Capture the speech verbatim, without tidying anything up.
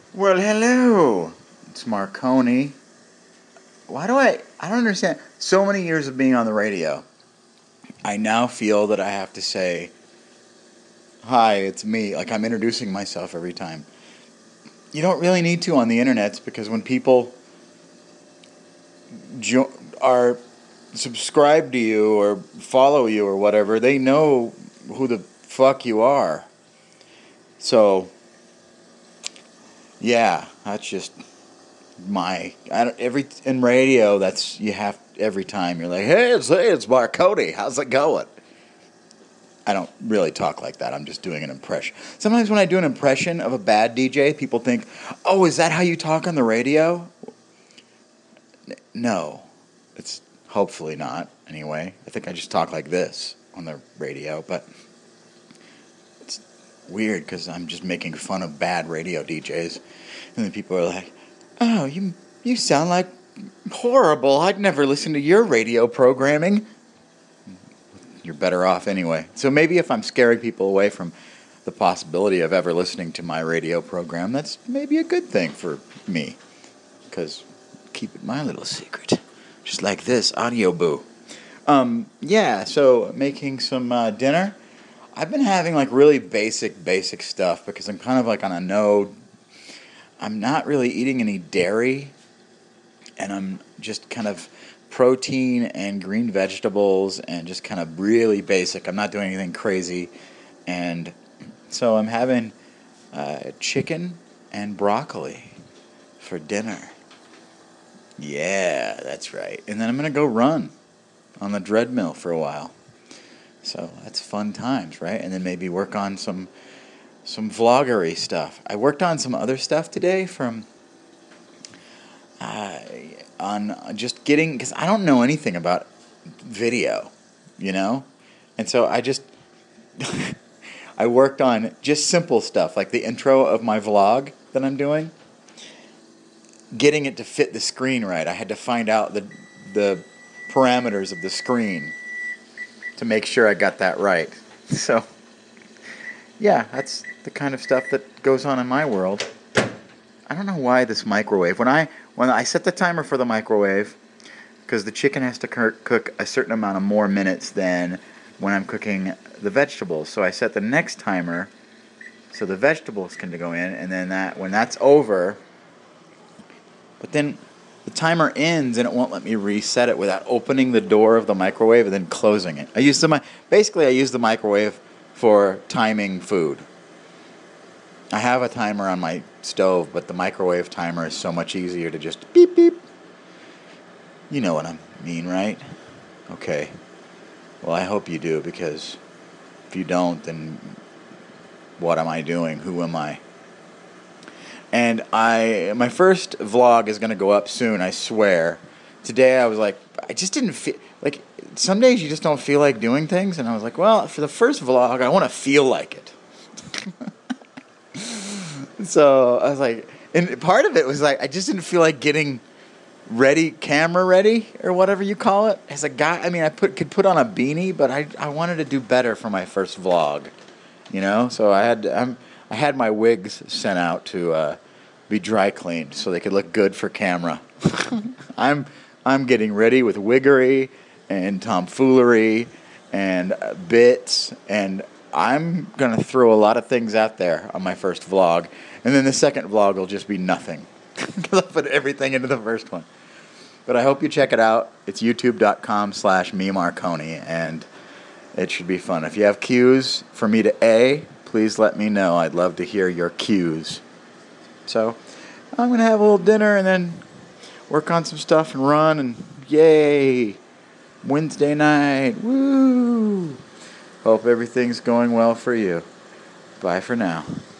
Well, hello. It's Marconi. Why do I... I don't understand. So many years of being on the radio, I now feel that I have to say, hi, it's me. Like I'm introducing myself every time. You don't really need to on the internet because when people jo- are subscribed to you or follow you or whatever, they know who the fuck you are. So, yeah, that's just my I don't, every in radio. That's you have every time you're like, hey, it's hey, it's Marconi. How's it going? I don't really talk like that. I'm just doing an impression. Sometimes when I do an impression of a bad D J, people think, oh, is that how you talk on the radio? N- no, it's hopefully not. Anyway, I think I just talk like this on the radio, but it's weird because I'm just making fun of bad radio D Js, and then people are like, oh, you you sound like horrible. I'd never listen to your radio programming. You're better off anyway. So maybe if I'm scaring people away from the possibility of ever listening to my radio program, that's maybe a good thing for me. Because keep it my little secret. Just like this, audio boo. Um, yeah, so making some uh, dinner. I've been having like really basic, basic stuff because I'm kind of like on a no... I'm not really eating any dairy, and I'm just kind of protein and green vegetables and just kind of really basic. I'm not doing anything crazy, and so I'm having uh, chicken and broccoli for dinner. Yeah, that's right. And then I'm going to go run on the treadmill for a while. So that's fun times, right? And then maybe work on some... some vloggery stuff. I worked on some other stuff today from uh, on just getting, because I don't know anything about video, you know? And so I just, I worked on just simple stuff, like the intro of my vlog that I'm doing, getting it to fit the screen right. I had to find out the the parameters of the screen to make sure I got that right. So... yeah, that's the kind of stuff that goes on in my world. I don't know why this microwave. When I when I set the timer for the microwave, because the chicken has to cook a certain amount of more minutes than when I'm cooking the vegetables. So I set the next timer so the vegetables can go in, and then that when that's over, but then the timer ends and it won't let me reset it without opening the door of the microwave and then closing it. I use the basically I use the microwave for timing food. I have a timer on my stove, but the microwave timer is so much easier to just beep beep. You know what I mean, right? Okay. Well, I hope you do, because if you don't, then what am I doing? Who am I? And I my first vlog is going to go up soon, I swear. Today I was like, I just didn't feel like, some days you just don't feel like doing things, and I was like, well, for the first vlog, I want to feel like it. So I was like, and part of it was like, I just didn't feel like getting ready, camera ready, or whatever you call it. As a guy, I mean, I put could put on a beanie, but I I wanted to do better for my first vlog, you know. So I had I'm, I had my wigs sent out to uh, be dry cleaned so they could look good for camera. I'm I'm getting ready with wiggery and tomfoolery and uh, bits, and I'm going to throw a lot of things out there on my first vlog, and then the second vlog will just be nothing, because I put everything into the first one. But I hope you check it out. It's youtube.com slash me Marconi, and it should be fun. If you have cues for me to A, please let me know. I'd love to hear your cues. So I'm going to have a little dinner and then work on some stuff and run, and yay! Wednesday night, woo! Hope everything's going well for you. Bye for now.